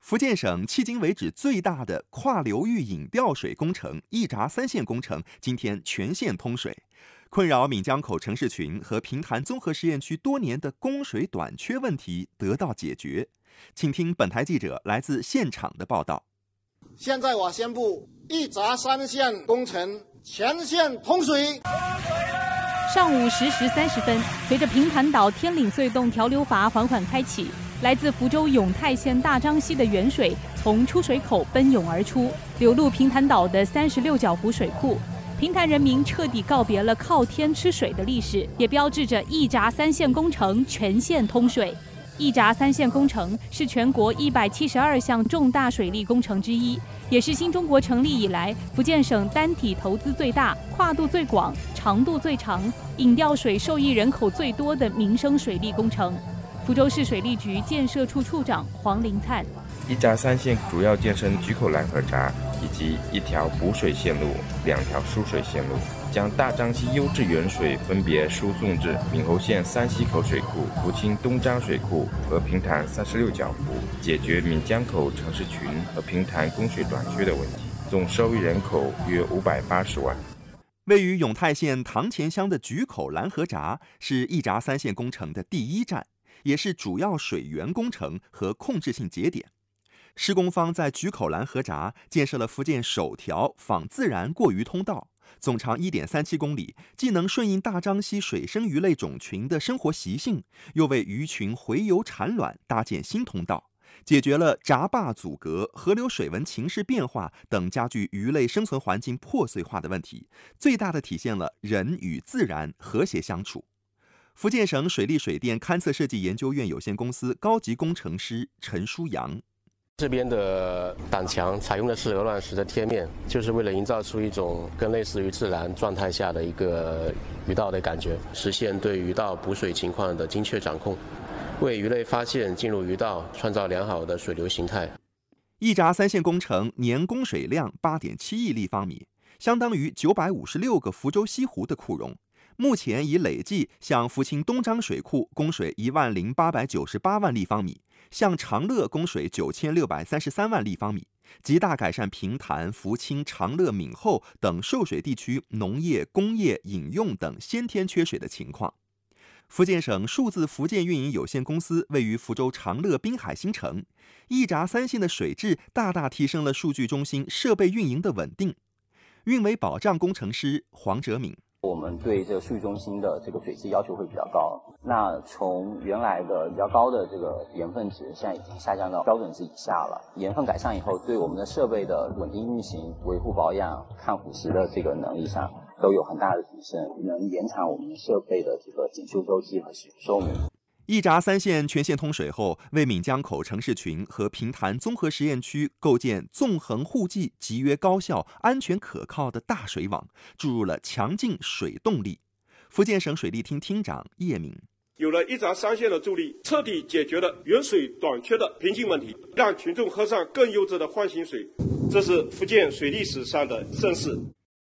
福建省迄今为止最大的跨流域引调水工程一闸三线工程今天全线通水，困扰闽江口城市群和平潭综合实验区多年的供水短缺问题得到解决。请听本台记者来自现场的报道。 现在我宣布，一闸三线工程全线通水。 上午10时30分，随着平潭岛天岭隧洞调流阀缓缓开启，来自福州永泰县大漳溪的原水从出水口奔涌而出，流入平潭岛的36角湖水库。平潭人民彻底告别了靠天吃水的历史，也标志着一闸三线工程全线通水。一闸三线工程是全国172项重大水利工程之一，也是新中国成立以来福建省单体投资最大、跨度最广、长度最长、引调水受益人口最多的民生水利工程。福州市水利局建设处处长黄林灿： 一闸三线主要建成菊口拦河闸以及一条补水线路、2条输水线路，将大漳溪优质原水分别输送至闽侯县三溪口水库、福清东漳水库和平潭36角湖，解决闽江口城市群和平潭供水短缺的问题，总受益人口约580万。 位于永泰县塘前乡的菊口拦河闸是一闸三线工程的第一站，也是主要水源工程和控制性节点。施工方在菊口拦河闸建设了福建首条仿自然过鱼通道，总长1.37公里，既能顺应大漳溪水生鱼类种群的生活习性，又为鱼群洄游产卵搭建新通道，解决了闸坝阻隔、河流水文情势变化等加剧鱼类生存环境破碎化的问题，最大的体现了人与自然和谐相处。福建省水利水电勘测设计研究院有限公司高级工程师陈书阳： 这边的挡墙采用的是鹅卵石的贴面，就是为了营造出一种更类似于自然状态下的一个鱼道的感觉，实现对鱼道补水情况的精确掌控，为鱼类发现进入鱼道创造良好的水流形态。 一闸三线工程年供水量8.7亿立方米，相当于956个福州西湖的库容。目前已累计向福清东漳水库供水10898万立方米，向长乐供水9633万立方米，极大改善平潭、福清、长乐、闽后等受水地区农业、工业、饮用等先天缺水的情况。福建省数字福建运营有限公司位于福州长乐滨海新城，一闸三线的水质大大提升了数据中心设备运营的稳定。运维保障工程师黄哲敏： 我们对这个数据中心的这个水质要求会比较高，那从原来的比较高的这个盐分值，现在已经下降到标准值以下了。盐分改善以后，对我们的设备的稳定运行、维护保养、抗腐蚀的这个能力上都有很大的提升，能延长我们设备的这个检修周期和使用寿命。 一闸三线全线通水后，为闽江口城市群和平潭综合实验区构建纵横互济、集约高效、安全可靠的大水网，注入了强劲水动力。福建省水利厅厅长叶敏： 有了一闸三线的助力，彻底解决了原水短缺的瓶颈问题，让群众喝上更优质的换新水，这是福建水利史上的盛事。